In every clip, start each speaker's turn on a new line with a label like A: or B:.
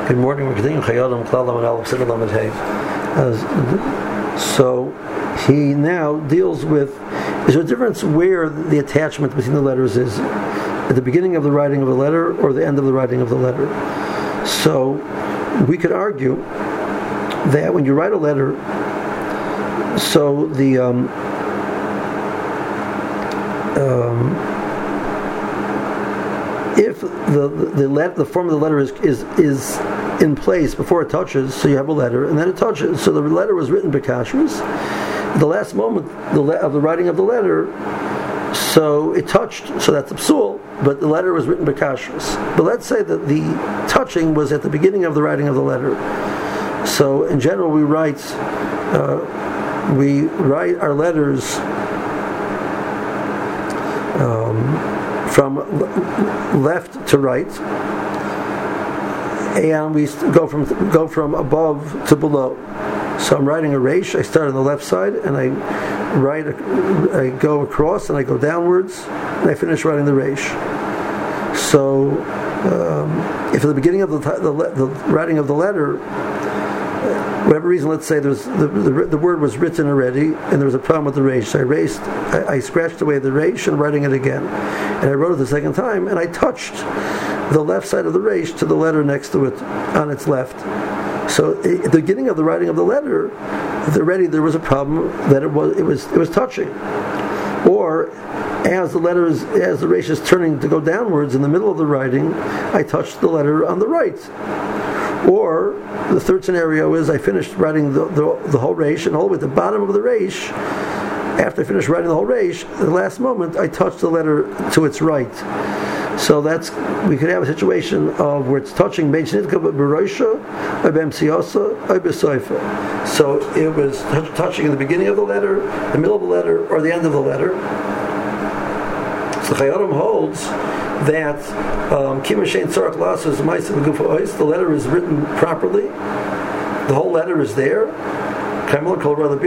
A: Good morning. We're continuing Chayodim Klalam and Aleph Siddur Lamed Hey. So he now deals with, is there a difference where the attachment between the letters is? At the beginning of the writing of the letter or the end of the writing of the letter? So we could argue that when you write a letter, so if the form of the letter is in place before it touches, so you have a letter, and then it touches. So the letter was written b'kashrus. The last moment of the writing of the letter, so it touched, so that's a psul, but the letter was written b'kashrus. But let's say that the touching was at the beginning of the writing of the letter. So in general, we write our letters from left to right, and we go from above to below. So I'm writing a reish. I start on the left side, and I go across, and I go downwards, and I finish writing the reish. So, if at the beginning of the writing of the letter, whatever reason, let's say the word was written already, and there was a problem with the reish, so I scratched away the reish and writing it again, and I wrote it the second time, and I touched the left side of the reish to the letter next to it on its left. So at the beginning of the writing of the letter, already there was a problem that it was touching. Or as the reish is turning to go downwards in the middle of the writing, I touched the letter on the right. Or the third scenario is I finished writing the whole reish, and all the way at the bottom of the reish, after I finished writing the whole reish, at the last moment I touched the letter to its right. So we could have a situation of where it's touching bein shenitka b'roisha, or b'emtziyosa, or b'soifa. So it was touching in the beginning of the letter, the middle of the letter, or the end of the letter. So Chayodim holds that the letter is written properly, the whole letter is there. We can deal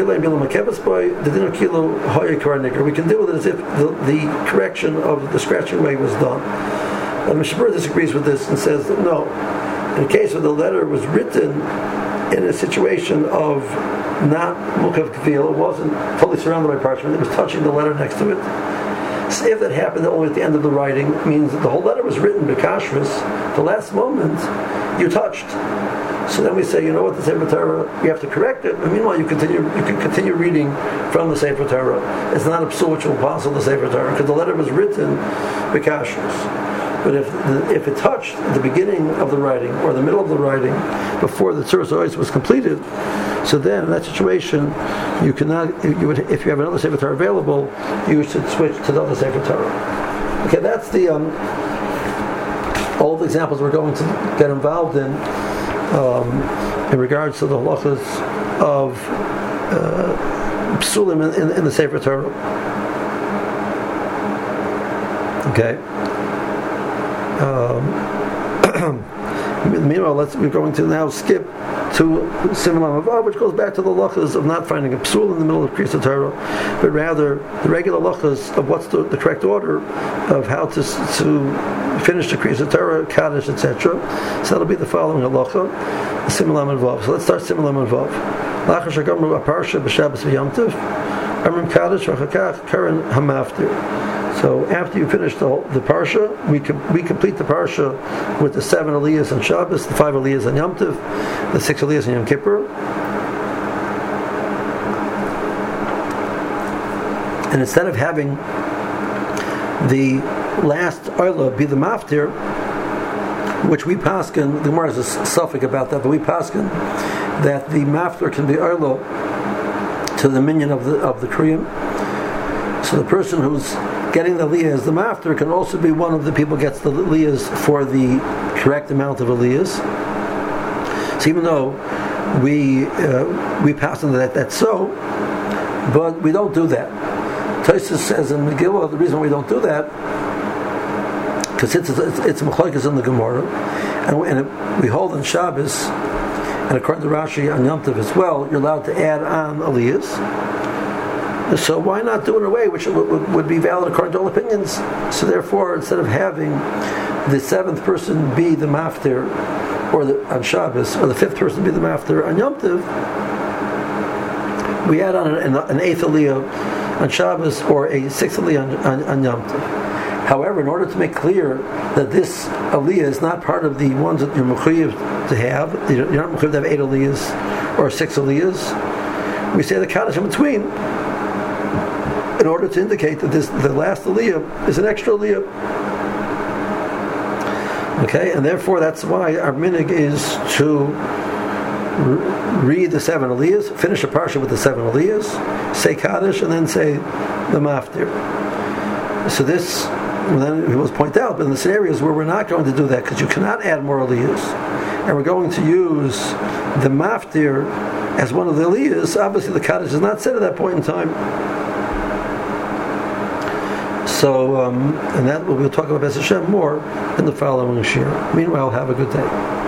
A: with it as if the correction of the scratching away was done. Mishabur disagrees with this and says that no, in the case where the letter was written in a situation of not mukav kavil, it wasn't totally surrounded by parchment, it was touching the letter next to it. Say if that happened only at the end of the writing, means that the whole letter was written b'kashrus, the last moment you touched. So then we say, you know what, the Sefer Torah, you have to correct it, but meanwhile you can continue reading from the Sefer Torah. It's not a psul which will pass on the Sefer Torah, because the letter was written b'kashrus. But if it touched at the beginning of the writing or the middle of the writing before the Tzuras Ois was completed, so then in that situation you cannot. If you have another Sefer Torah available, you should switch to the other Sefer Torah. Okay, that's the all the examples we're going to get involved in regards to the halachas of psulim in the Sefer Torah. Okay. Meanwhile, we're going to now skip to Siman Vav, which goes back to the halachas of not finding a psul in the middle of Kriyas Torah, but rather the regular halachas of what's the correct order of how to finish the Kriyas Torah, Kaddish, etc. So that'll be the following halacha, Siman Vav. So let's start Siman Vav. Lachar shagamru aparsha b'Shabbos v'Yom Tov, amrim Kaddish v'chakach karen hamaftir. So after you finish the parsha, we complete the parsha with the 7 aliyahs on Shabbos, the 5 aliyahs on Yom Tov, the 6 aliyahs on Yom Kippur. And instead of having the last oila be the maftir, which we paskin, the Gemara has a suffix about that, but we paskin that the maftir can be oila to the minion of the kriyim. So the person who's getting the aliyah as the maftir can also be one of the people who gets the aliyahs for the correct amount of aliyahs. So even though we pass on that's so, but we don't do that. Tosfos says in Megillah the reason we don't do that because it's machlokes in the Gemara, and we hold on Shabbos, and according to Rashi on Yom Tov as well, you're allowed to add on aliyahs. So why not do it in a way which would be valid according to all opinions? So therefore, instead of having the 7th person be the maftir or on Shabbos, or the fifth person to be the maftir on Yom Tov, we add on an eighth aliyah on Shabbos or a sixth aliyah on Yom Tov. However, in order to make clear that this aliyah is not part of the ones that you're mechuyev to have, you're not mechuyev to have 8 aliyahs or 6 aliyahs, we say the kaddish in between in order to indicate that the last aliyah is an extra aliyah. Okay, and therefore that's why our minhag is to read the 7 aliyahs, finish a parsha with the 7 aliyahs, say kaddish, and then say the maftir. So this, then we must point out, but in the scenarios where we're not going to do that, because you cannot add more aliyahs, and we're going to use the maftir as one of the aliyahs, obviously the kaddish is not said at that point in time. So, and that we'll talk about B'ez Hashem more in the following shir. Meanwhile, have a good day.